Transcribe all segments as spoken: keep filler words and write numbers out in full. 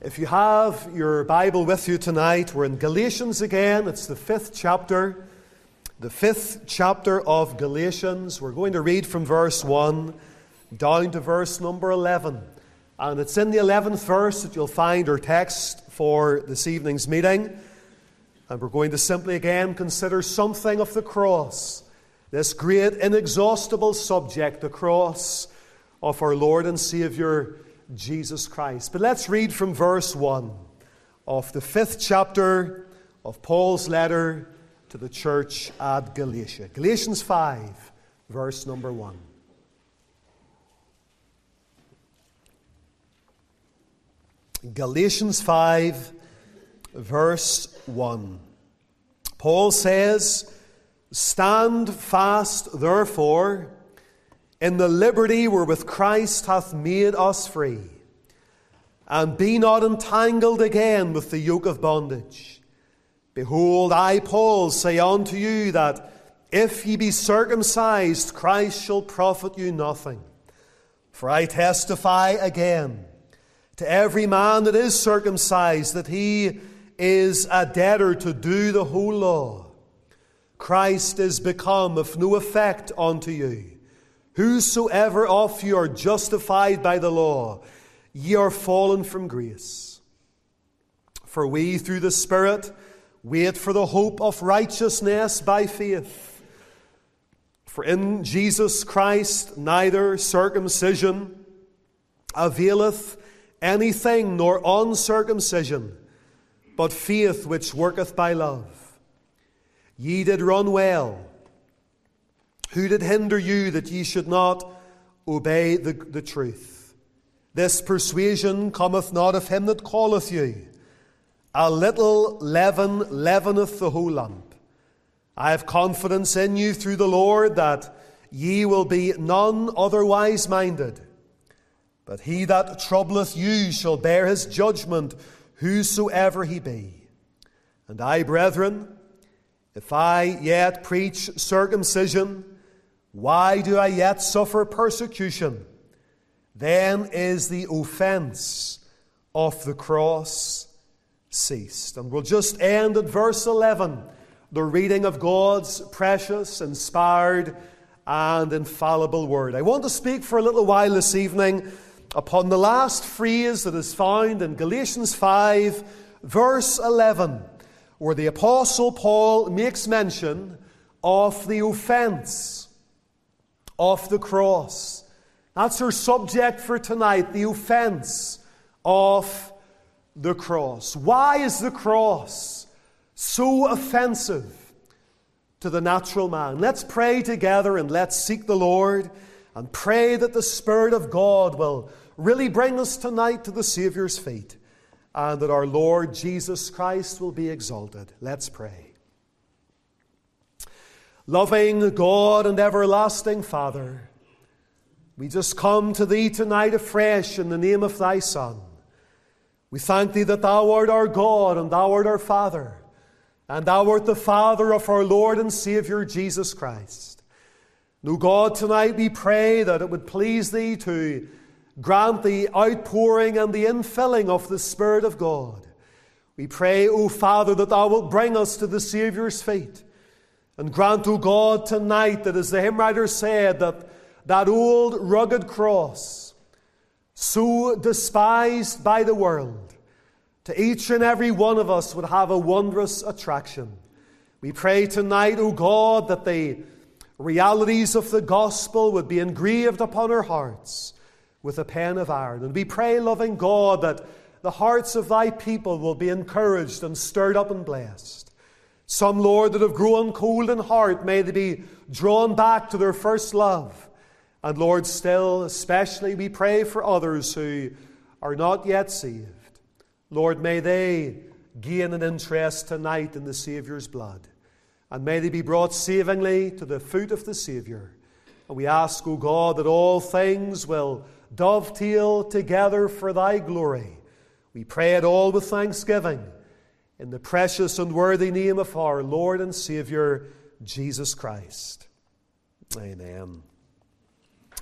If you have your Bible with you tonight, we're in Galatians again. It's the fifth chapter. The fifth chapter of Galatians. We're going to read from verse one down to verse number eleven. And it's in the eleventh verse that you'll find our text for this evening's meeting. And we're going to simply again consider something of the cross. This great, inexhaustible subject, the cross of our Lord and Saviour, Jesus Christ. But let's read from verse one of the fifth chapter of Paul's letter to the church at Galatia. Galatians five, verse number one. Galatians five, verse one. Paul says, "Stand fast, therefore, in the liberty wherewith Christ hath made us free, and be not entangled again with the yoke of bondage. Behold, I, Paul, say unto you that if ye be circumcised, Christ shall profit you nothing. For I testify again to every man that is circumcised that he is a debtor to do the whole law. Christ is become of no effect unto you. Whosoever of you are justified by the law, ye are fallen from grace. For we through the Spirit wait for the hope of righteousness by faith. For in Jesus Christ neither circumcision availeth anything, nor uncircumcision, but faith which worketh by love. Ye did run well. Who did hinder you that ye should not obey the, the truth? This persuasion cometh not of him that calleth you. A little leaven leaveneth the whole lump. I have confidence in you through the Lord that ye will be none otherwise minded. But he that troubleth you shall bear his judgment, whosoever he be. And I, brethren, if I yet preach circumcision, why do I yet suffer persecution? Then is the offense of the cross ceased." And we'll just end at verse eleven, the reading of God's precious, inspired, and infallible word. I want to speak for a little while this evening upon the last phrase that is found in Galatians five, verse eleven, where the Apostle Paul makes mention of the offense of the cross. That's our subject for tonight, the offense of the cross. Why is the cross so offensive to the natural man? Let's pray together and let's seek the Lord and pray that the Spirit of God will really bring us tonight to the Saviour's feet and that our Lord Jesus Christ will be exalted. Let's pray. Loving God and everlasting Father, we just come to Thee tonight afresh in the name of Thy Son. We thank Thee that Thou art our God and Thou art our Father, and Thou art the Father of our Lord and Saviour Jesus Christ. Now, God, tonight we pray that it would please Thee to grant the outpouring and the infilling of the Spirit of God. We pray, O Father, that Thou wilt bring us to the Saviour's feet. And grant, O God, tonight that, as the hymn writer said, that that old rugged cross, so despised by the world, to each and every one of us would have a wondrous attraction. We pray tonight, O God, that the realities of the gospel would be engraved upon our hearts with a pen of iron. And we pray, loving God, that the hearts of Thy people will be encouraged and stirred up and blessed. Some, Lord, that have grown cold in heart, may they be drawn back to their first love. And Lord, still, especially we pray for others who are not yet saved. Lord, may they gain an interest tonight in the Saviour's blood. And may they be brought savingly to the foot of the Saviour. And we ask, O God, that all things will dovetail together for Thy glory. We pray it all with thanksgiving, in the precious and worthy name of our Lord and Saviour, Jesus Christ. Amen.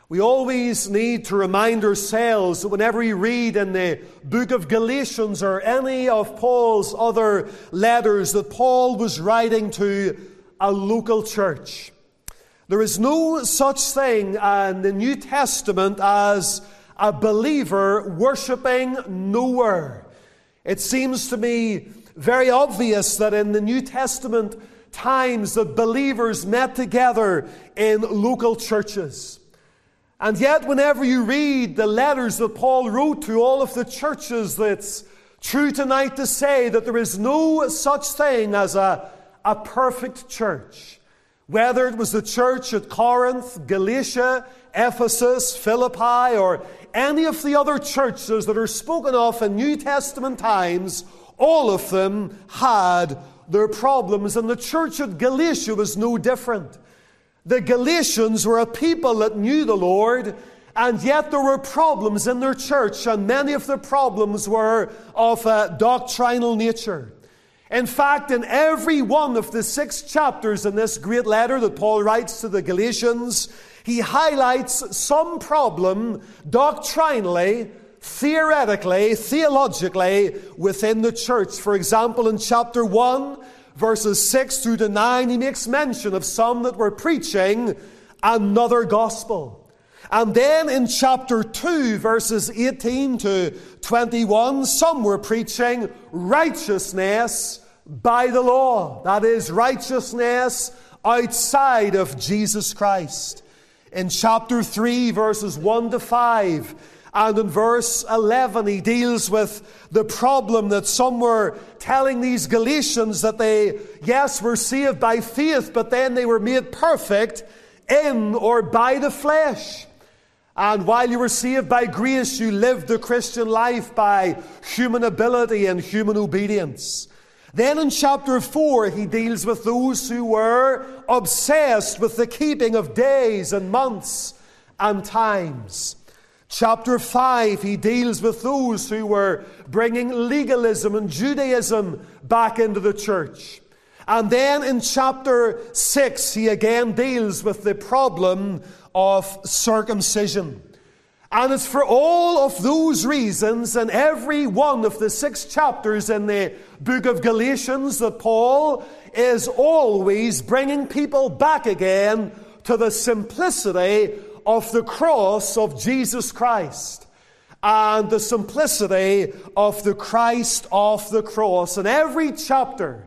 We always need to remind ourselves that whenever we read in the book of Galatians or any of Paul's other letters that Paul was writing to a local church. There is no such thing in the New Testament as a believer worshipping nowhere. It seems to me very obvious that in the New Testament times that believers met together in local churches. And yet whenever you read the letters that Paul wrote to all of the churches, it's true tonight to say that there is no such thing as a, a perfect church. Whether it was the church at Corinth, Galatia, Ephesus, Philippi, or any of the other churches that are spoken of in New Testament times, all of them had their problems, and the church at Galatia was no different. The Galatians were a people that knew the Lord, and yet there were problems in their church, and many of the problems were of a doctrinal nature. In fact, in every one of the six chapters in this great letter that Paul writes to the Galatians, he highlights some problem doctrinally, theoretically, theologically within the church. For example, in chapter one, verses six through to nine, he makes mention of some that were preaching another gospel. And then in chapter two, verses eighteen to twenty-one, some were preaching righteousness by the law. That is, righteousness outside of Jesus Christ. In chapter three, verses one to five, and in verse eleven, he deals with the problem that some were telling these Galatians that they, yes, were saved by faith, but then they were made perfect in or by the flesh. And while you were saved by grace, you lived the Christian life by human ability and human obedience. Then in chapter four, he deals with those who were obsessed with the keeping of days and months and times. Chapter five, he deals with those who were bringing legalism and Judaism back into the church. And then in chapter six, he again deals with the problem of circumcision. And it's for all of those reasons in every one of the six chapters in the book of Galatians that Paul is always bringing people back again to the simplicity of the cross of Jesus Christ and the simplicity of the Christ of the cross. In every chapter,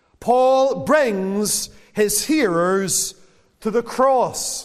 Paul brings his hearers to the cross.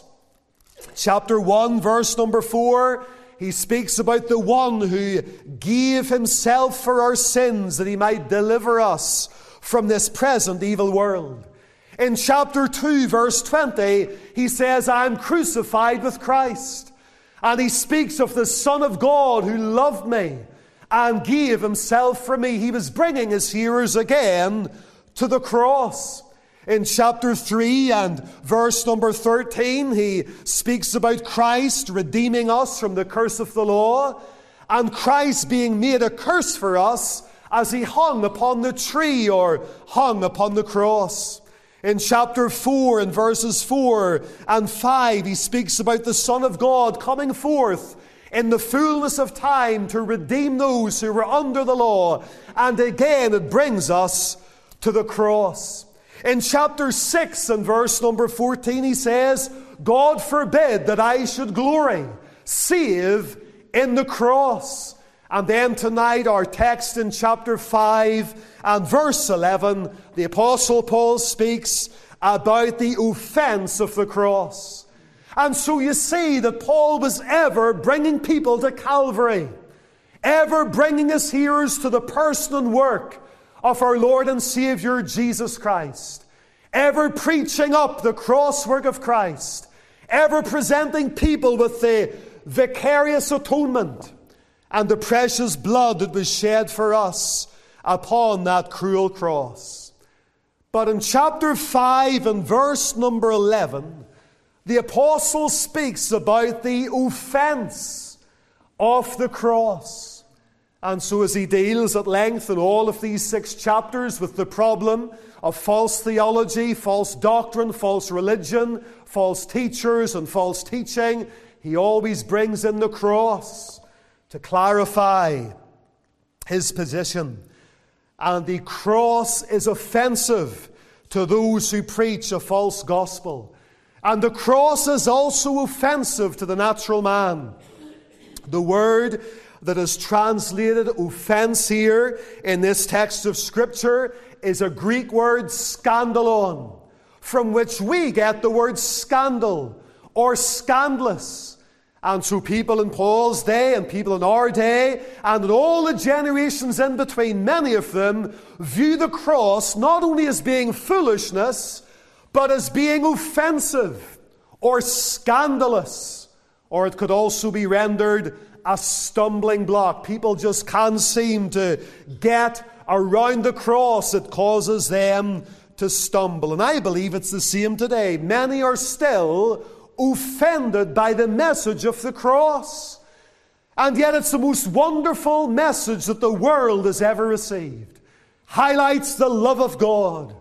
Chapter one, verse number four, he speaks about the one who gave himself for our sins that he might deliver us from this present evil world. In chapter two, verse twenty, he says, I am crucified with Christ. And he speaks of the Son of God who loved me and gave himself for me. He was bringing his hearers again to the cross. In chapter three and verse number thirteen, he speaks about Christ redeeming us from the curse of the law, and Christ being made a curse for us as he hung upon the tree or hung upon the cross. In chapter four and verses four and five, he speaks about the Son of God coming forth in the fullness of time to redeem those who were under the law. And again, it brings us to the cross. In chapter six and verse number fourteen, he says, God forbid that I should glory, save in the cross. And then tonight, our text in chapter five and verse eleven, the Apostle Paul speaks about the offense of the cross. And so you see that Paul was ever bringing people to Calvary, ever bringing his hearers to the person and work of our Lord and Savior Jesus Christ, ever preaching up the cross work of Christ, ever presenting people with the vicarious atonement and the precious blood that was shed for us upon that cruel cross. But in chapter five and verse number eleven, the apostle speaks about the offense of the cross. And so as he deals at length in all of these six chapters with the problem of false theology, false doctrine, false religion, false teachers and false teaching, he always brings in the cross to clarify his position. And the cross is offensive to those who preach a false gospel. And the cross is also offensive to the natural man. The word that is translated offense here in this text of Scripture is a Greek word, scandalon, from which we get the word scandal or scandalous. And so people in Paul's day and people in our day and in all the generations in between, many of them view the cross not only as being foolishness, but as being offensive or scandalous. Or it could also be rendered a stumbling block. People just can't seem to get around the cross. It causes them to stumble. And I believe it's the same today. Many are still offended by the message of the cross. And yet it's the most wonderful message that the world has ever received. Highlights the love of God,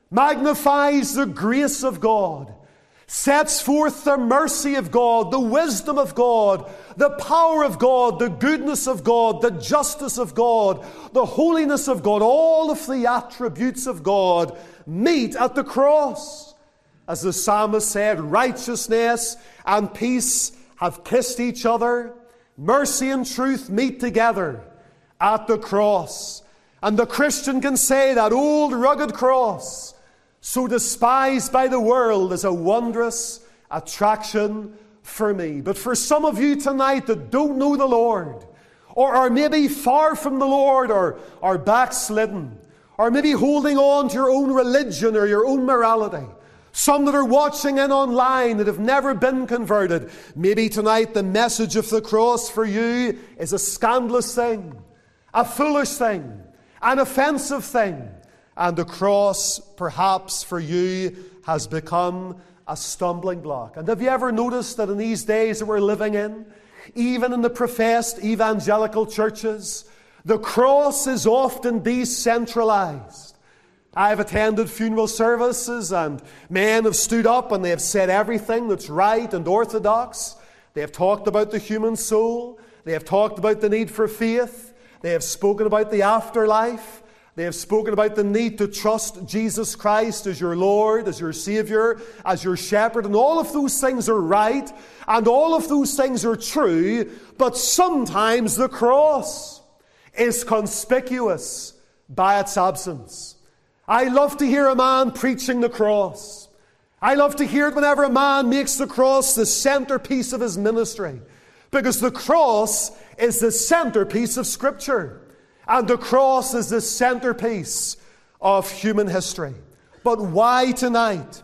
magnifies the grace of God, sets forth the mercy of God, the wisdom of God, the power of God, the goodness of God, the justice of God, the holiness of God. All of the attributes of God meet at the cross. As the psalmist said, righteousness and peace have kissed each other. Mercy and truth meet together at the cross. And the Christian can say that old rugged cross, so despised by the world, is a wondrous attraction for me. But for some of you tonight that don't know the Lord, or are maybe far from the Lord, or are backslidden, or maybe holding on to your own religion or your own morality, some that are watching in online that have never been converted, maybe tonight the message of the cross for you is a scandalous thing, a foolish thing, an offensive thing. And the cross, perhaps for you, has become a stumbling block. And have you ever noticed that in these days that we're living in, even in the professed evangelical churches, the cross is often decentralized? I have attended funeral services, and men have stood up and they have said everything that's right and orthodox. They have talked about the human soul. They have talked about the need for faith. They have spoken about the afterlife. They have spoken about the need to trust Jesus Christ as your Lord, as your Savior, as your shepherd. And all of those things are right, and all of those things are true. But sometimes the cross is conspicuous by its absence. I love to hear a man preaching the cross. I love to hear it whenever a man makes the cross the centerpiece of his ministry. Because the cross is the centerpiece of Scripture. And the cross is the centerpiece of human history. But why tonight?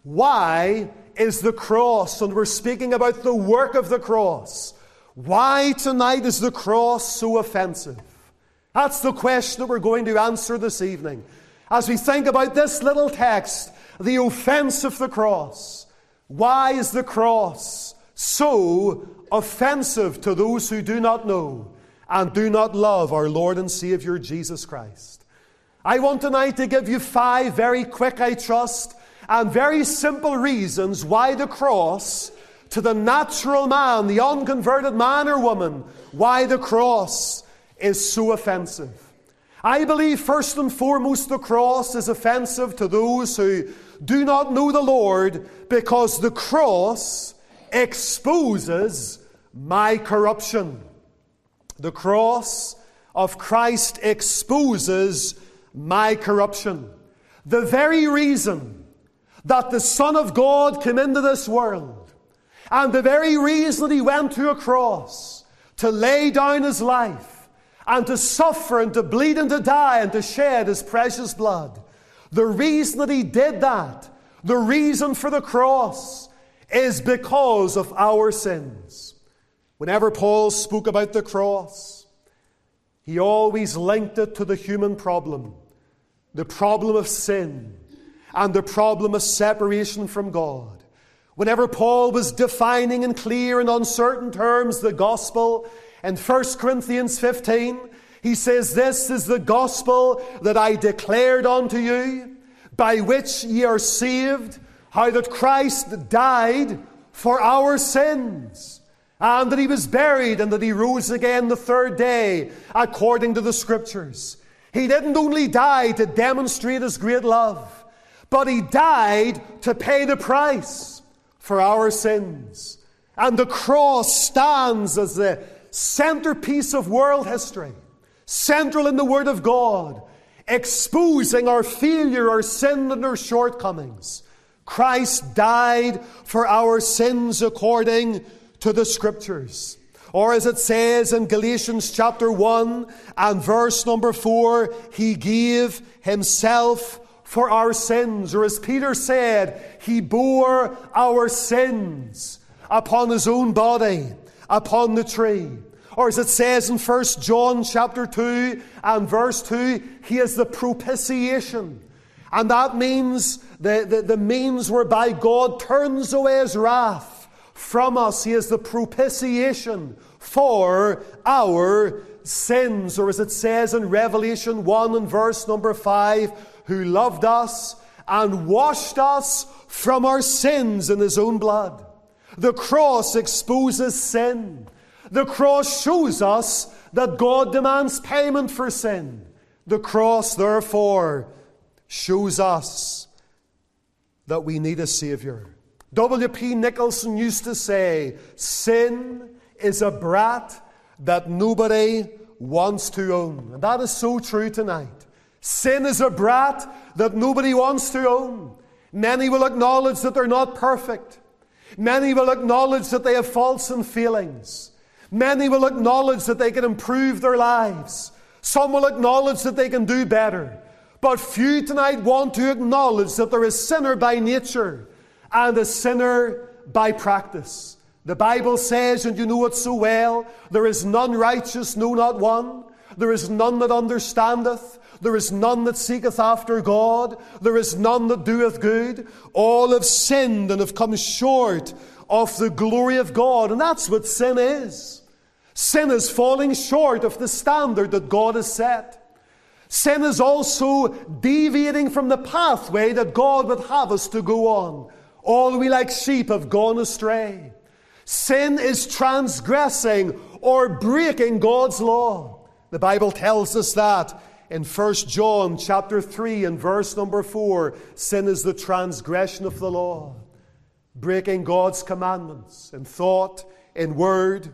Why is the cross, and we're speaking about the work of the cross, why tonight is the cross so offensive? That's the question that we're going to answer this evening. As we think about this little text, the offense of the cross. Why is the cross so offensive to those who do not know and do not love our Lord and Savior Jesus Christ? I want tonight to give you five very quick, I trust, and very simple reasons why the cross, to the natural man, the unconverted man or woman, why the cross is so offensive. I believe first and foremost the cross is offensive to those who do not know the Lord, because the cross exposes my corruption. The cross of Christ exposes my corruption. The very reason that the Son of God came into this world, and the very reason that he went to a cross to lay down his life and to suffer and to bleed and to die and to shed his precious blood, the reason that he did that, the reason for the cross, is because of our sins. Whenever Paul spoke about the cross, he always linked it to the human problem, the problem of sin, and the problem of separation from God. Whenever Paul was defining in clear and uncertain terms the gospel, in First Corinthians fifteen, he says, "This is the gospel that I declared unto you, by which ye are saved, how that Christ died for our sins, and that he was buried and that he rose again the third day according to the Scriptures. He didn't only die to demonstrate his great love, but he died to pay the price for our sins. And the cross stands as the centerpiece of world history, central in the Word of God, exposing our failure, our sin, and our shortcomings. Christ died for our sins according to the Scriptures. Or as it says in Galatians chapter one and verse number four, he gave himself for our sins. Or as Peter said, he bore our sins upon his own body, upon the tree. Or as it says in First John chapter two and verse two, he is the propitiation. And that means the, the, the means whereby God turns away his wrath from us. He is the propitiation for our sins. Or as it says in Revelation one and verse number five, who loved us and washed us from our sins in his own blood. The cross exposes sin. The cross shows us that God demands payment for sin. The cross, therefore, shows us that we need a Savior. W P Nicholson used to say, sin is a brat that nobody wants to own. And that is so true tonight. Sin is a brat that nobody wants to own. Many will acknowledge that they're not perfect. Many will acknowledge that they have faults and failings. Many will acknowledge that they can improve their lives. Some will acknowledge that they can do better. But few tonight want to acknowledge that there is sinner by nature and a sinner by practice. The Bible says, and you know it so well, there is none righteous, no, not one. There is none that understandeth. There is none that seeketh after God. There is none that doeth good. All have sinned and have come short of the glory of God. And that's what sin is. Sin is falling short of the standard that God has set. Sin is also deviating from the pathway that God would have us to go on. All we like sheep have gone astray. Sin is transgressing or breaking God's law. The Bible tells us that in First John chapter three and verse number four. Sin is the transgression of the law, breaking God's commandments in thought, in word,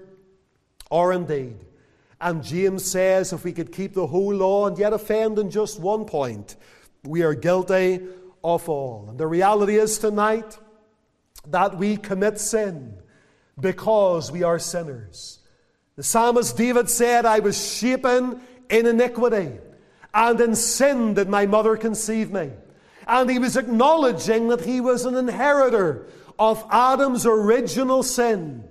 or in deed. And James says if we could keep the whole law and yet offend in just one point, we are guilty of all. And the reality is tonight that we commit sin because we are sinners. The psalmist David said, I was shapen in iniquity, and in sin did my mother conceive me. And he was acknowledging that he was an inheritor of Adam's original sin.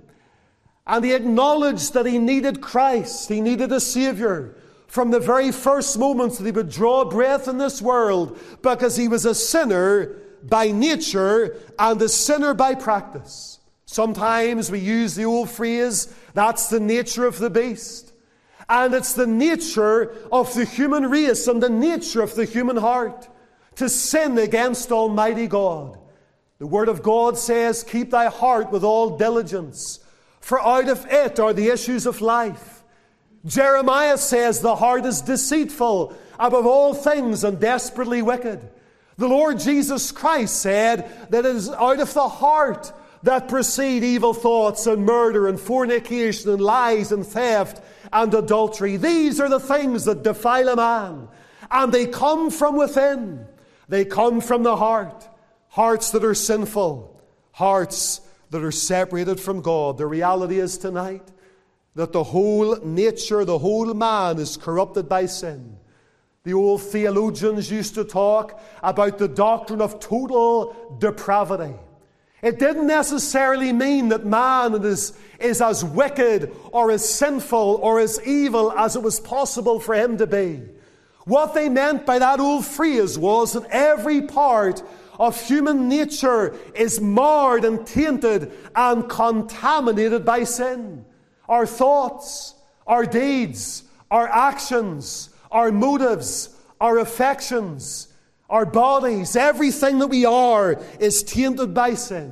And he acknowledged that he needed Christ. He needed a Savior from the very first moments that he would draw breath in this world, because he was a sinner by nature and a sinner by practice. Sometimes we use the old phrase, that's the nature of the beast. And it's the nature of the human race and the nature of the human heart to sin against Almighty God. The Word of God says, keep thy heart with all diligence, for out of it are the issues of life. Jeremiah says the heart is deceitful above all things and desperately wicked. The Lord Jesus Christ said that it is out of the heart that proceed evil thoughts and murder and fornication and lies and theft and adultery. These are the things that defile a man. And they come from within. They come from the heart. Hearts that are sinful. Hearts that are separated from God. The reality is tonight that the whole nature, the whole man is corrupted by sin. The old theologians used to talk about the doctrine of total depravity. It didn't necessarily mean that man is, is as wicked or as sinful or as evil as it was possible for him to be. What they meant by that old phrase was that every part of human nature is marred and tainted and contaminated by sin. Our thoughts, our deeds, our actions, our motives, our affections, our bodies, everything that we are is tainted by sin.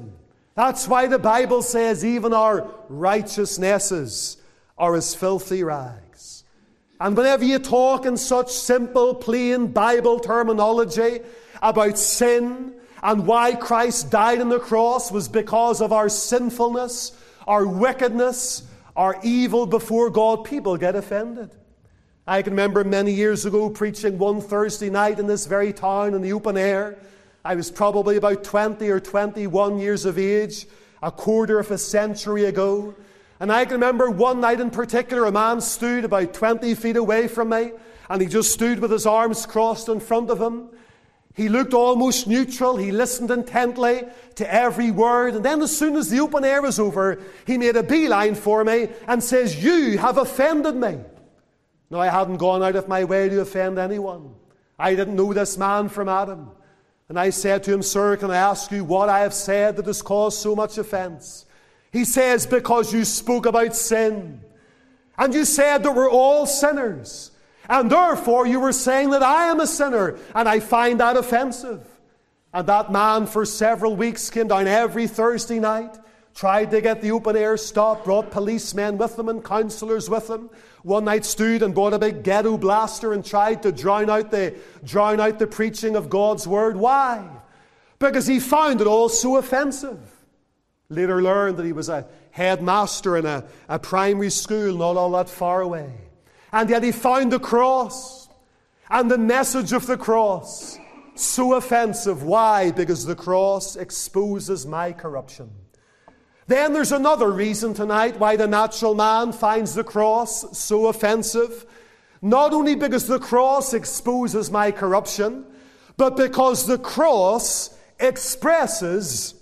That's why the Bible says even our righteousnesses are as filthy rags. And whenever you talk in such simple, plain Bible terminology about sin and why Christ died on the cross was because of our sinfulness, our wickedness, our evil before God, people get offended. I can remember many years ago preaching one Thursday night in this very town in the open air. I was probably about twenty or twenty-one years of age, a quarter of a century ago. And I can remember one night in particular, a man stood about twenty feet away from me, and he just stood with his arms crossed in front of him. He looked almost neutral. He listened intently to every word. And then as soon as the open air was over, he made a beeline for me and says, "You have offended me." Now, I hadn't gone out of my way to offend anyone. I didn't know this man from Adam. And I said to him, "Sir, can I ask you what I have said that has caused so much offense?" He says, "Because you spoke about sin. And you said that we're all sinners. And therefore you were saying that I am a sinner. And I find that offensive." And that man for several weeks came down every Thursday night, tried to get the open air stopped, brought policemen with them and counsellors with them. One night stood and bought a big ghetto blaster and tried to drown out the, drown out the preaching of God's word. Why? Because he found it all so offensive. Later learned that he was a headmaster in a, a primary school not all that far away. And yet he found the cross and the message of the cross so offensive. Why? Because the cross exposes my corruption. Then there's another reason tonight why the natural man finds the cross so offensive. Not only because the cross exposes my corruption, but because the cross expresses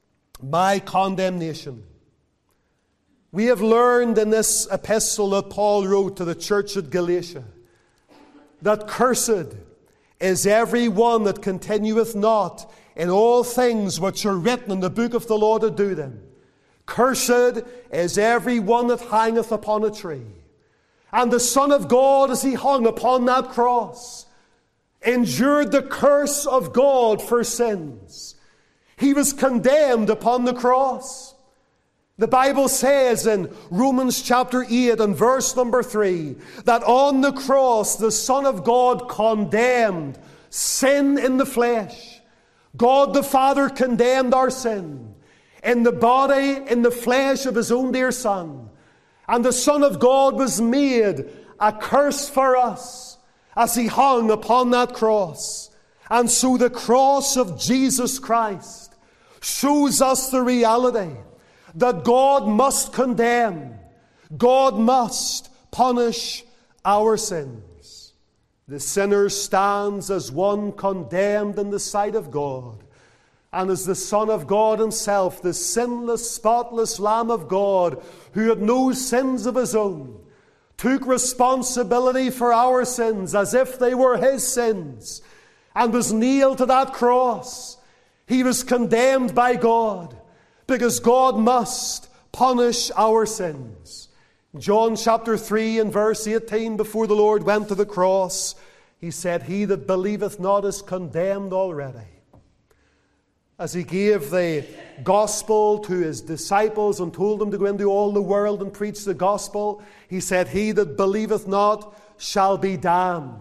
my condemnation. We have learned in this epistle that Paul wrote to the church at Galatia that cursed is every one that continueth not in all things which are written in the book of the law to do them. Cursed is every one that hangeth upon a tree. And the Son of God, as he hung upon that cross, endured the curse of God for sins. He was condemned upon the cross. The Bible says in Romans chapter eight and verse number three, that on the cross the Son of God condemned sin in the flesh. God the Father condemned our sin in the body, in the flesh of his own dear Son. And the Son of God was made a curse for us as he hung upon that cross. And so the cross of Jesus Christ shows us the reality that God must condemn, God must punish our sins. The sinner stands as one condemned in the sight of God. And as the Son of God himself, the sinless, spotless Lamb of God, who had no sins of his own, took responsibility for our sins as if they were his sins, and was nailed to that cross. He was condemned by God, because God must punish our sins. John chapter three and verse eighteen, before the Lord went to the cross, he said, "He that believeth not is condemned already." As he gave the gospel to his disciples and told them to go into all the world and preach the gospel, he said, "He that believeth not shall be damned."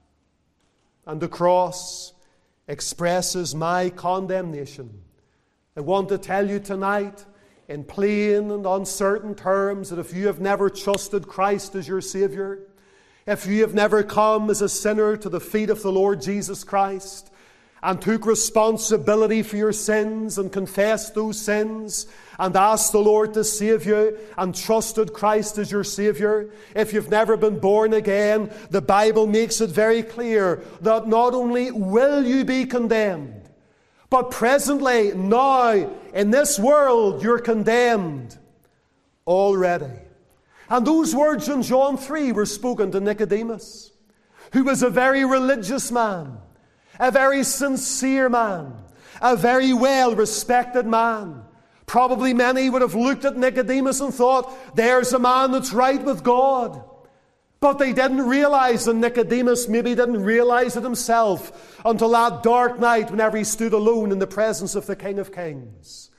And the cross expresses my condemnation. I want to tell you tonight, in plain and uncertain terms, that if you have never trusted Christ as your Savior, if you have never come as a sinner to the feet of the Lord Jesus Christ, and took responsibility for your sins and confessed those sins and asked the Lord to save you and trusted Christ as your Savior, if you've never been born again, the Bible makes it very clear that not only will you be condemned, but presently, now, in this world, you're condemned already. And those words in John three were spoken to Nicodemus, who was a very religious man, a very sincere man, a very well-respected man. Probably many would have looked at Nicodemus and thought, there's a man that's right with God. But they didn't realize, and Nicodemus maybe didn't realize it himself until that dark night whenever he stood alone in the presence of the King of Kings.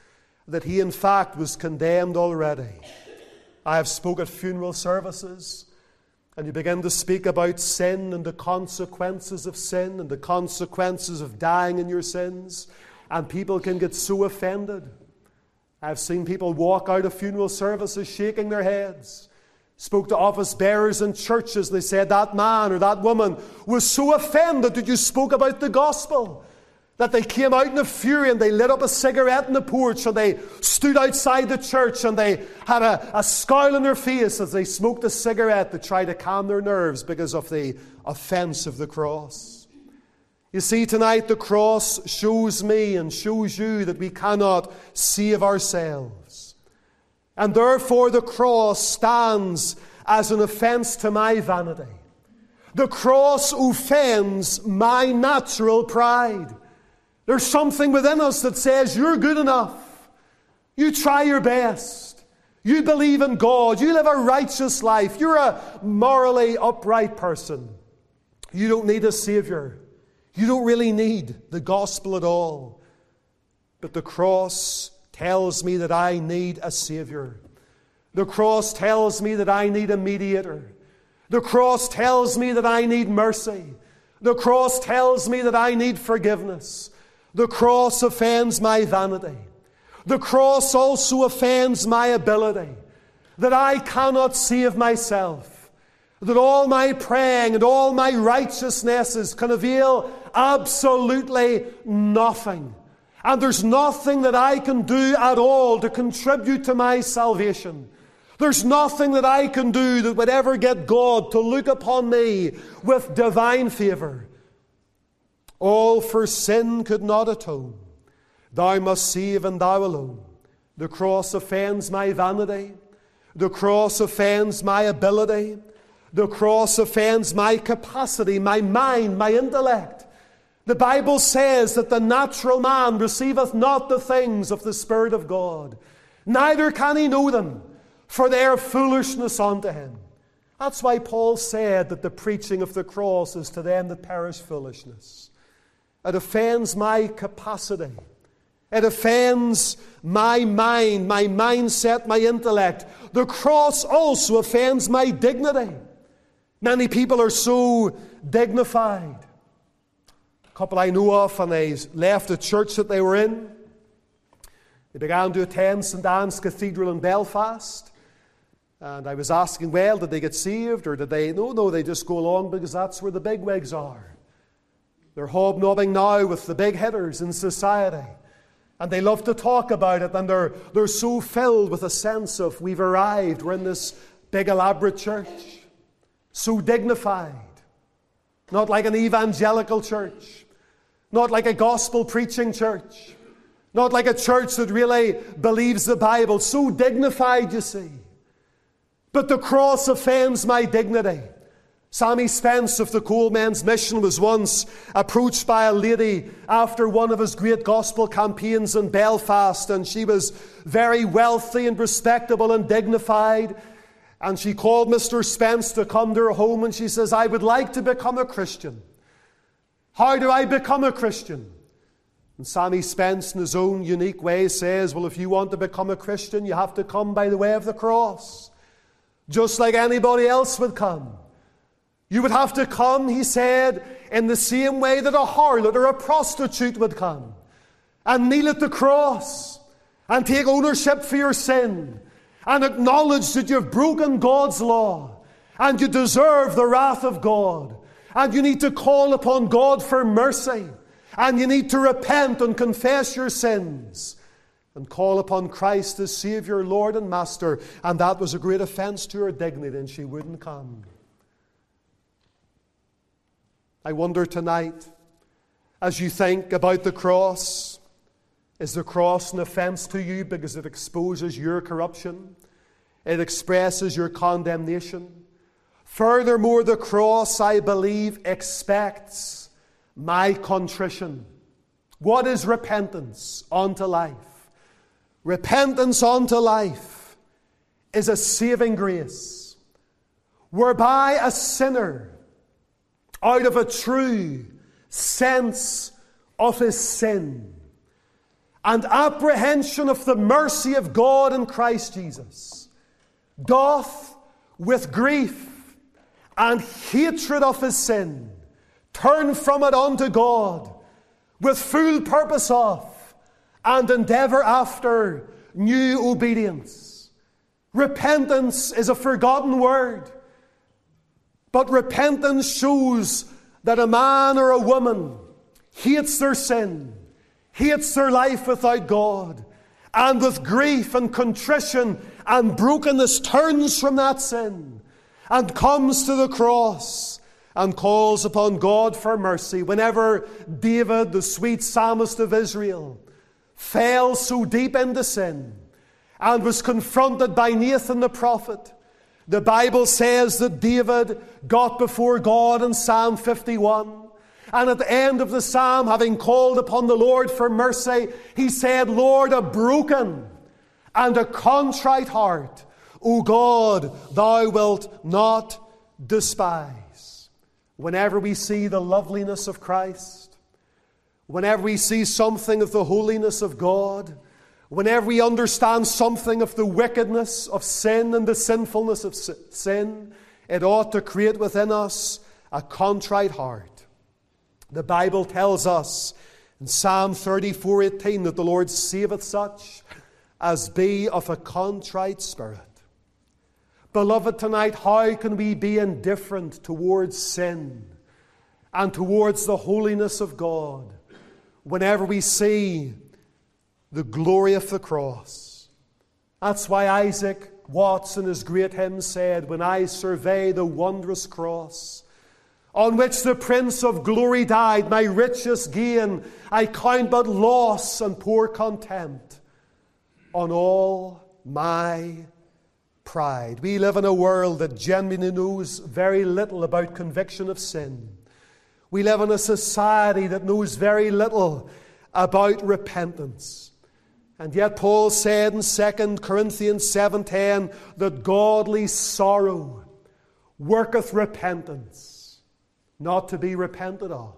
that he in fact was condemned already. I have spoke at funeral services, and you begin to speak about sin and the consequences of sin and the consequences of dying in your sins, and people can get so offended. I've seen people walk out of funeral services shaking their heads. Spoke to office bearers in churches, and they said that man or that woman was so offended that you spoke about the gospel that they came out in a fury and they lit up a cigarette in the porch, and they stood outside the church and they had a, a scowl on their face as they smoked a cigarette to try to calm their nerves because of the offense of the cross. You see, tonight the cross shows me and shows you that we cannot save ourselves. And therefore the cross stands as an offense to my vanity. The cross offends my natural pride. There's something within us that says, you're good enough. You try your best. You believe in God. You live a righteous life. You're a morally upright person. You don't need a Savior. You don't really need the gospel at all. But the cross tells me that I need a Savior. The cross tells me that I need a mediator. The cross tells me that I need mercy. The cross tells me that I need forgiveness. The cross offends my vanity. The cross also offends my ability, that I cannot save myself, that all my praying and all my righteousnesses can avail absolutely nothing. And there's nothing that I can do at all to contribute to my salvation. There's nothing that I can do that would ever get God to look upon me with divine favor. All for sin could not atone. Thou must save, and thou alone. The cross offends my vanity. The cross offends my ability. The cross offends my capacity, my mind, my intellect. The Bible says that the natural man receiveth not the things of the Spirit of God, neither can he know them, for they are foolishness unto him. That's why Paul said that the preaching of the cross is to them that perish foolishness. It offends my capacity. It offends my mind, my mindset, my intellect. The cross also offends my dignity. Many people are so dignified. A couple I know of, and they left the church that they were in. They began to attend Saint Anne's Cathedral in Belfast. And I was asking, well, did they get saved? Or did they? No, no, they just go along because that's where the bigwigs are. They're hobnobbing now with the big hitters in society. And they love to talk about it. And they're, they're so filled with a sense of, we've arrived. We're in this big elaborate church. So dignified. Not like an evangelical church. Not like a gospel preaching church. Not like a church that really believes the Bible. So dignified, you see. But the cross offends my dignity. Sammy Spence of the Coalmen's Mission was once approached by a lady after one of his great gospel campaigns in Belfast, and she was very wealthy and respectable and dignified, and she called Mister Spence to come to her home, and she says, I would like to become a Christian. How do I become a Christian? And Sammy Spence, in his own unique way, says, well, if you want to become a Christian, you have to come by the way of the cross, just like anybody else would come. You would have to come, he said, in the same way that a harlot or a prostitute would come, and kneel at the cross and take ownership for your sin and acknowledge that you've broken God's law and you deserve the wrath of God, and you need to call upon God for mercy, and you need to repent and confess your sins and call upon Christ as Savior, Lord and Master. And that was a great offense to her dignity, and she wouldn't come. I wonder tonight, as you think about the cross, is the cross an offense to you because it exposes your corruption? It expresses your condemnation? Furthermore, the cross, I believe, expects my contrition. What is repentance unto life? Repentance unto life is a saving grace, whereby a sinner, out of a true sense of his sin and apprehension of the mercy of God in Christ Jesus, doth with grief and hatred of his sin turn from it unto God, with full purpose of and endeavour after new obedience. Repentance is a forgotten word, but repentance shows that a man or a woman hates their sin, hates their life without God, and with grief and contrition and brokenness turns from that sin and comes to the cross and calls upon God for mercy. Whenever David, the sweet psalmist of Israel, fell so deep into sin and was confronted by Nathan the prophet, the Bible says that David got before God in Psalm fifty-one. And at the end of the psalm, having called upon the Lord for mercy, he said, Lord, a broken and a contrite heart, O God, thou wilt not despise. Whenever we see the loveliness of Christ, whenever we see something of the holiness of God, whenever we understand something of the wickedness of sin and the sinfulness of sin, it ought to create within us a contrite heart. The Bible tells us in Psalm thirty-four eighteen that the Lord saveth such as be of a contrite spirit. Beloved, tonight, how can we be indifferent towards sin and towards the holiness of God whenever we see the glory of the cross? That's why Isaac Watts in his great hymn said, when I survey the wondrous cross on which the Prince of Glory died, my richest gain I count but loss and pour contempt on all my pride. We live in a world that genuinely knows very little about conviction of sin. We live in a society that knows very little about repentance. And yet Paul said in Second Corinthians seven ten that godly sorrow worketh repentance, not to be repented of.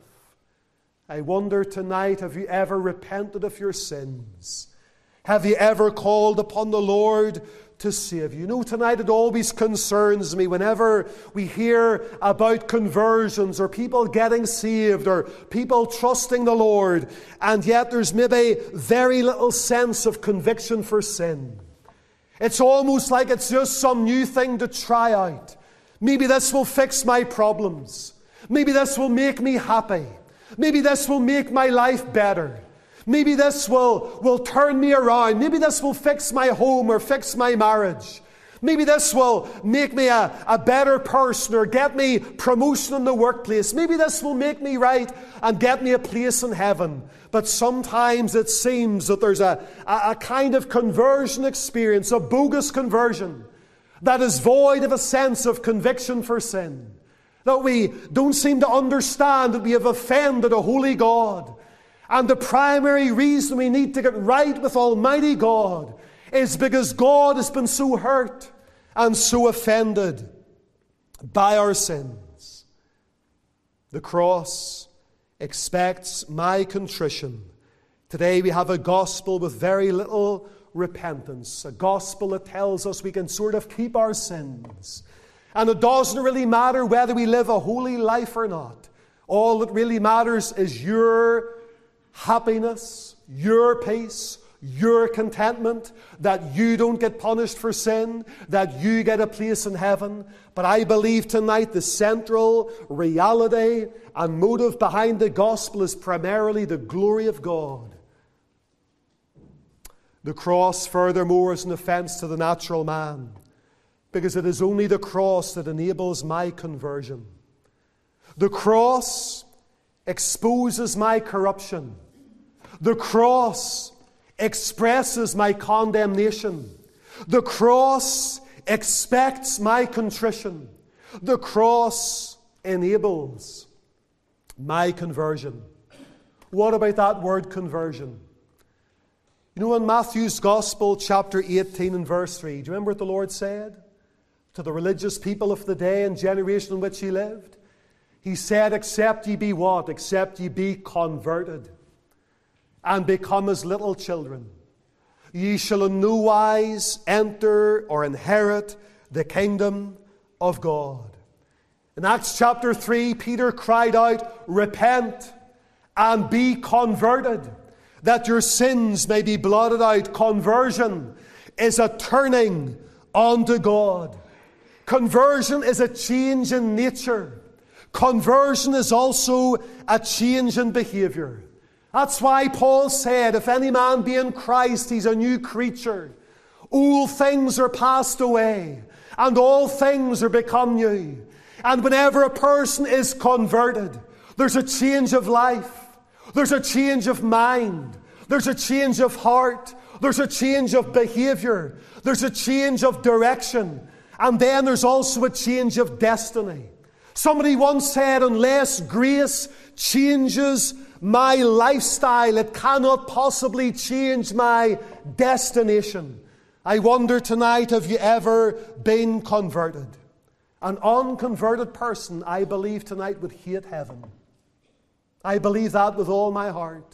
I wonder tonight, have you ever repented of your sins? Have you ever called upon the Lord to save you? You know, tonight it always concerns me whenever we hear about conversions or people getting saved or people trusting the Lord, and yet there's maybe very little sense of conviction for sin. It's almost like it's just some new thing to try out. Maybe this will fix my problems. Maybe this will make me happy. Maybe this will make my life better. Maybe this will, will turn me around. Maybe this will fix my home or fix my marriage. Maybe this will make me a, a better person or get me promotion in the workplace. Maybe this will make me right and get me a place in heaven. But sometimes it seems that there's a, a, a kind of conversion experience, a bogus conversion, that is void of a sense of conviction for sin. That we don't seem to understand that we have offended a holy God. And the primary reason we need to get right with Almighty God is because God has been so hurt and so offended by our sins. The cross expects my contrition. Today we have a gospel with very little repentance. A gospel that tells us we can sort of keep our sins. And it doesn't really matter whether we live a holy life or not. All that really matters is your happiness, your peace, your contentment, that you don't get punished for sin, that you get a place in heaven. But I believe tonight the central reality and motive behind the gospel is primarily the glory of God. The cross, furthermore, is an offense to the natural man, because it is only the cross that enables my conversion. The cross exposes my corruption. The cross expresses my condemnation. The cross expects my contrition. The cross enables my conversion. What about that word conversion? You know, in Matthew's Gospel, chapter eighteen and verse three, do you remember what the Lord said to the religious people of the day and generation in which He lived? He said, except ye be what? Except ye be converted. and become as little children. Ye shall in no wise enter or inherit the kingdom of God. In Acts chapter three, Peter cried out, Repent and be converted, that your sins may be blotted out. Conversion is a turning unto God. Conversion is a change in nature. Conversion is also a change in behavior. That's why Paul said, if any man be in Christ, he's a new creature. Old things are passed away, and all things are become new. And whenever a person is converted, there's a change of life. There's a change of mind. There's a change of heart. There's a change of behavior. There's a change of direction. And then there's also a change of destiny. Somebody once said, unless grace changes my lifestyle, it cannot possibly change my destination. I wonder tonight, have you ever been converted? An unconverted person, I believe tonight, would hate heaven. I believe that with all my heart.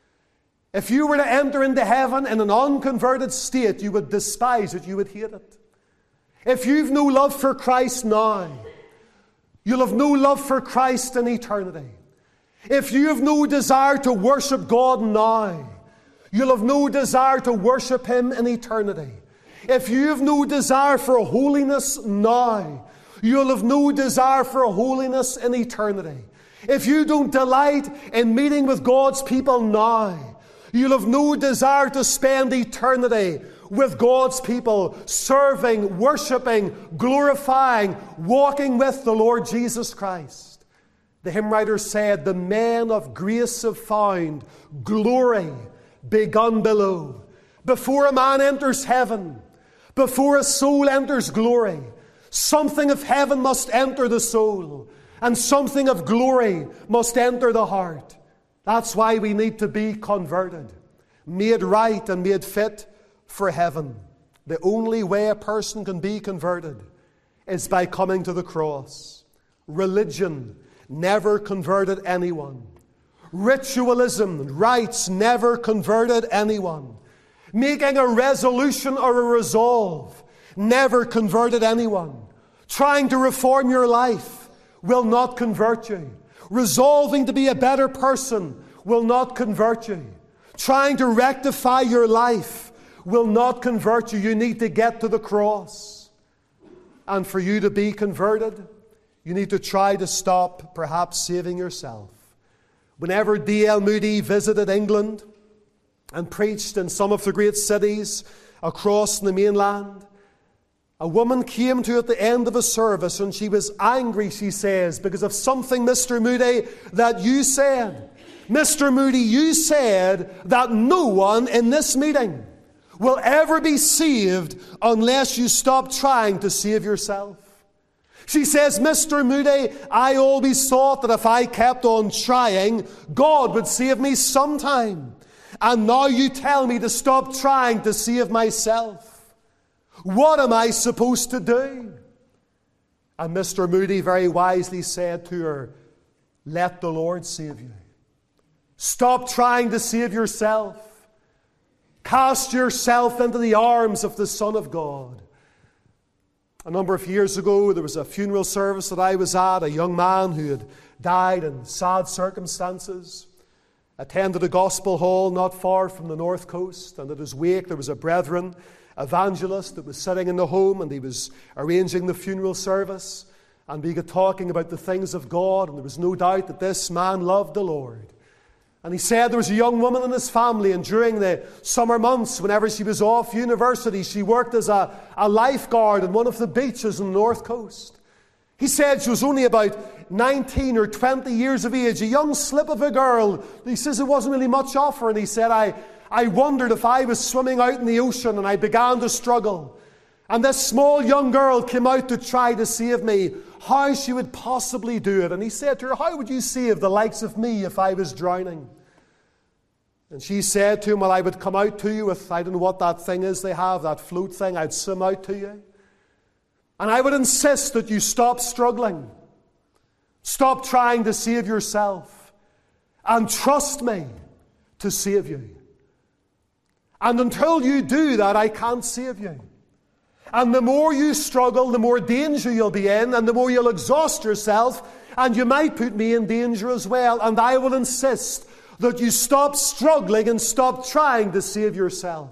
If you were to enter into heaven in an unconverted state, you would despise it, you would hate it. If you've no love for Christ now, you'll have no love for Christ in eternity. If you have no desire to worship God now, you'll have no desire to worship Him in eternity. If you have no desire for holiness now, you'll have no desire for holiness in eternity. If you don't delight in meeting with God's people now, you'll have no desire to spend eternity with God's people, serving, worshipping, glorifying, walking with the Lord Jesus Christ. The hymn writer said, the men of grace have found glory begun below. Before a man enters heaven, before a soul enters glory, something of heaven must enter the soul, and something of glory must enter the heart. That's why we need to be converted, made right and made fit for heaven. The only way a person can be converted is by coming to the cross. Religion never converted anyone. Ritualism, rites never converted anyone. Making a resolution or a resolve never converted anyone. Trying to reform your life will not convert you. Resolving to be a better person will not convert you. Trying to rectify your life will not convert you. You need to get to the cross. And for you to be converted, you need to try to stop perhaps saving yourself. Whenever D L Moody visited England and preached in some of the great cities across the mainland, a woman came to at the end of a service and she was angry, she says, because of something, Mister Moody, that you said. Mister Moody, you said that no one in this meeting will ever be saved unless you stop trying to save yourself. She says, Mister Moody, I always thought that if I kept on trying, God would save me sometime. And now you tell me to stop trying to save myself. What am I supposed to do? And Mister Moody very wisely said to her, let the Lord save you. Stop trying to save yourself. Cast yourself into the arms of the Son of God. A number of years ago, there was a funeral service that I was at, a young man who had died in sad circumstances. Attended a gospel hall not far from the north coast, and at his wake there was a brethren evangelist that was sitting in the home, and he was arranging the funeral service, and we got talking about the things of God, and there was no doubt that this man loved the Lord. And he said there was a young woman in his family, and during the summer months, whenever she was off university, she worked as a, a lifeguard on one of the beaches on the north coast. He said she was only about nineteen or twenty years of age, a young slip of a girl. He says it wasn't really much of her, and he said, I, I wondered if I was swimming out in the ocean and I began to struggle, and this small young girl came out to try to save me, how she would possibly do it. And he said to her, how would you save the likes of me if I was drowning? And she said to him, well, I would come out to you with, I don't know what that thing is they have, that float thing, I'd swim out to you. And I would insist that you stop struggling. Stop trying to save yourself. And trust me. to save you. And until you do that, I can't save you. And the more you struggle, the more danger you'll be in, and the more you'll exhaust yourself, and you might put me in danger as well. And I will insist that you stop struggling and stop trying to save yourself.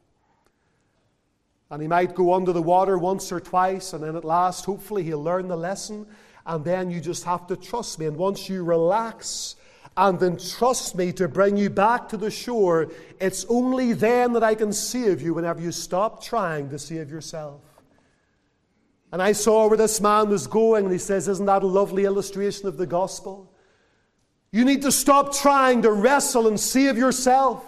And he might go under the water once or twice, and then at last, hopefully, he'll learn the lesson, and then you just have to trust me. And once you relax and entrust me to bring you back to the shore, it's only then that I can save you, whenever you stop trying to save yourself. And I saw where this man was going, and he says, isn't that a lovely illustration of the gospel? You need to stop trying to wrestle and save yourself,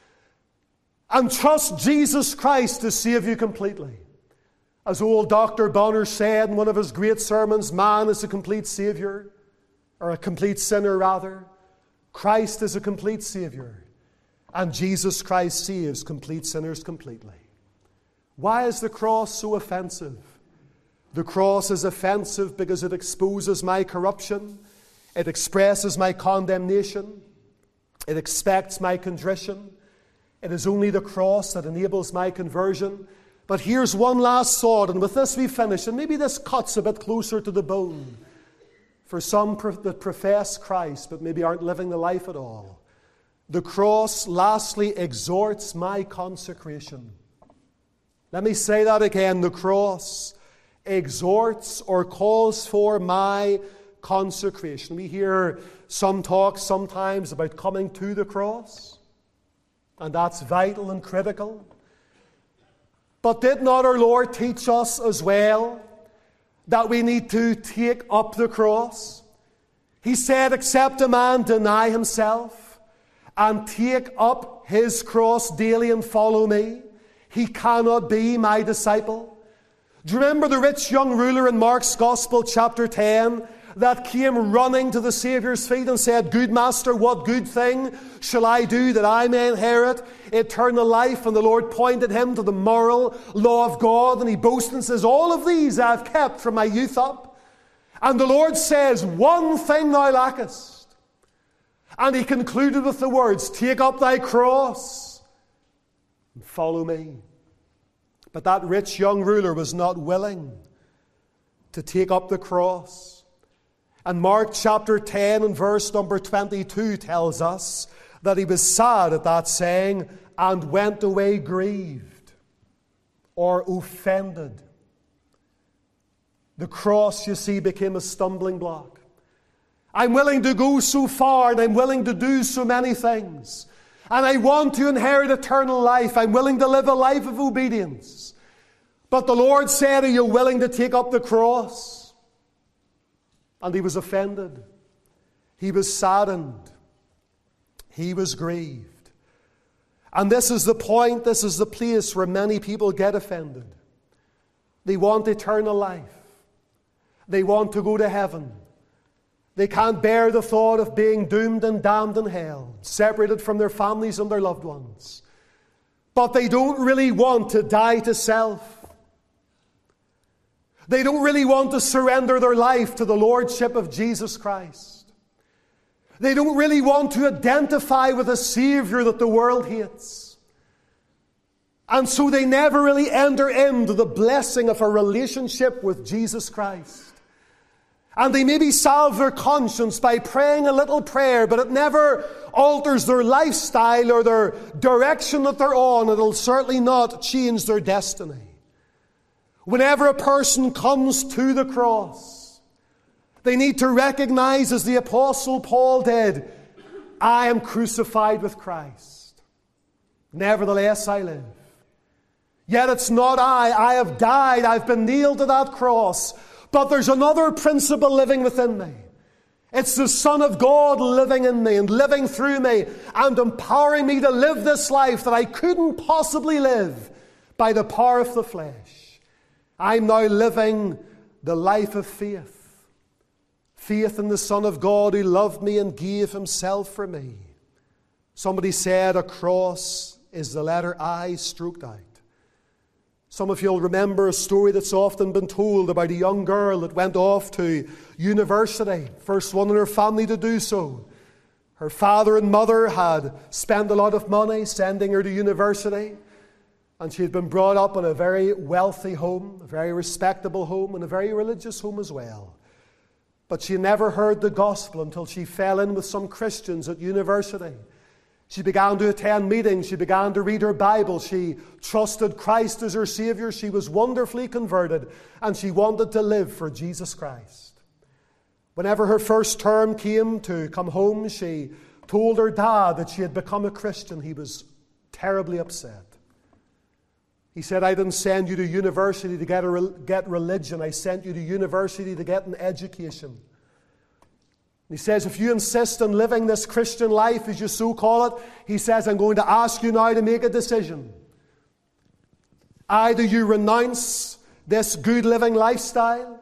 and trust Jesus Christ to save you completely. As old Doctor Bonner said in one of his great sermons, man is a complete Savior, or a complete sinner rather. Christ is a complete Savior, and Jesus Christ saves complete sinners completely. Why is the cross so offensive? The cross is offensive because it exposes my corruption, it expresses my condemnation, it expects my contrition. It is only the cross that enables my conversion. But here's one last thought, and with this we finish, and maybe this cuts a bit closer to the bone for some that profess Christ but maybe aren't living the life at all. The cross lastly exhorts my consecration. Let me say that again. The cross exhorts or calls for my consecration. We hear some talk sometimes about coming to the cross, and that's vital and critical. But did not our Lord teach us as well that we need to take up the cross? He said, except a man deny himself and take up his cross daily and follow me, he cannot be my disciple. Do you remember the rich young ruler in Mark's Gospel, chapter ten, that came running to the Saviour's feet and said, good master, what good thing shall I do that I may inherit eternal life? And the Lord pointed him to the moral law of God, and he boasted and says, all of these I have kept from my youth up. And the Lord says, one thing thou lackest. And he concluded with the words, take up thy cross and follow me. But that rich young ruler was not willing to take up the cross. And Mark chapter ten and verse number twenty-two tells us that he was sad at that saying and went away grieved or offended. The cross, you see, became a stumbling block. I'm willing to go so far, and I'm willing to do so many things, and I want to inherit eternal life. I'm willing to live a life of obedience. But the Lord said, are you willing to take up the cross? And he was offended. He was saddened. He was grieved. And this is the point, this is the place where many people get offended. They want eternal life. They want to go to heaven. They can't bear the thought of being doomed and damned in hell, separated from their families and their loved ones. But they don't really want to die to self. They don't really want to surrender their life to the Lordship of Jesus Christ. They don't really want to identify with a Savior that the world hates. And so they never really enter into the blessing of a relationship with Jesus Christ. And they maybe salve their conscience by praying a little prayer, but it never alters their lifestyle or their direction that they're on. It'll certainly not change their destiny. Whenever a person comes to the cross, they need to recognize, as the Apostle Paul did, I am crucified with Christ. Nevertheless I live. Yet it's not I. I have died. I've been nailed to that cross. But there's another principle living within me. It's the Son of God living in me and living through me and empowering me to live this life that I couldn't possibly live by the power of the flesh. I'm now living the life of faith. Faith in the Son of God who loved me and gave himself for me. Somebody said a cross is the letter I stroked out. Some of you will remember a story that's often been told about a young girl that went off to university, first one in her family to do so. Her father and mother had spent a lot of money sending her to university, and she had been brought up in a very wealthy home, a very respectable home, and a very religious home as well. But she never heard the gospel until she fell in with some Christians at university. She began to attend meetings. She began to read her Bible. She trusted Christ as her Savior. She was wonderfully converted, and she wanted to live for Jesus Christ. Whenever her first term came to come home, she told her dad that she had become a Christian. He was terribly upset. He said, "I didn't send you to university to get, a, get religion. I sent you to university to get an education." And he says, "If you insist on living this Christian life, as you so call it," he says, "I'm going to ask you now to make a decision. Either you renounce this good living lifestyle,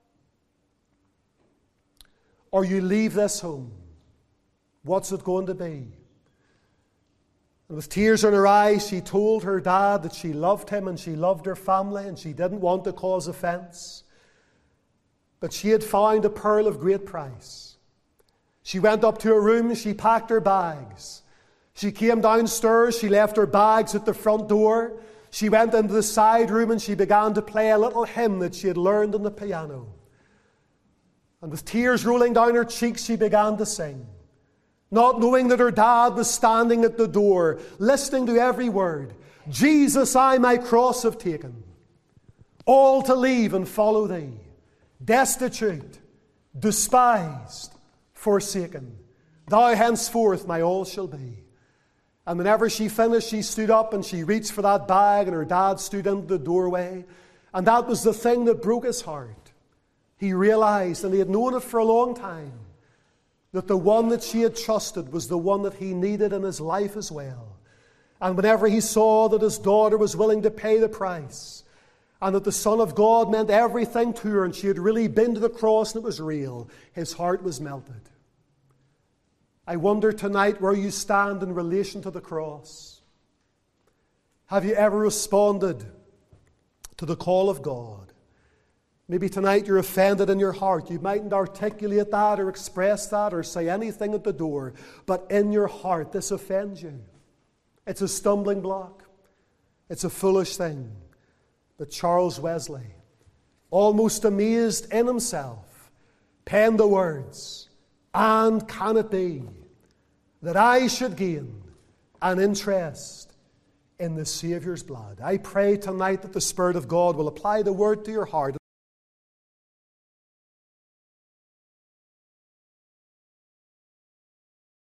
or you leave this home. What's it going to be?" And with tears in her eyes, she told her dad that she loved him and she loved her family and she didn't want to cause offense. But she had found a pearl of great price. She went up to her room, she packed her bags. She came downstairs, she left her bags at the front door. She went into the side room and she began to play a little hymn that she had learned on the piano. And with tears rolling down her cheeks, she began to sing, not knowing that her dad was standing at the door, listening to every word. "Jesus, I my cross have taken, all to leave and follow thee. Destitute, despised, forsaken, thou henceforth my all shall be." And whenever she finished, she stood up and she reached for that bag, and her dad stood into the doorway. And that was the thing that broke his heart. He realized, and he had known it for a long time, that the one that she had trusted was the one that he needed in his life as well. And whenever he saw that his daughter was willing to pay the price, and that the Son of God meant everything to her, and she had really been to the cross and it was real, his heart was melted. I wonder tonight where you stand in relation to the cross. Have you ever responded to the call of God? Maybe tonight you're offended in your heart. You mightn't articulate that or express that or say anything at the door, but in your heart this offends you. It's a stumbling block. It's a foolish thing. But Charles Wesley, almost amazed in himself, penned the words, "And can it be that I should gain an interest in the Saviour's blood?" I pray tonight that the Spirit of God will apply the word to your heart.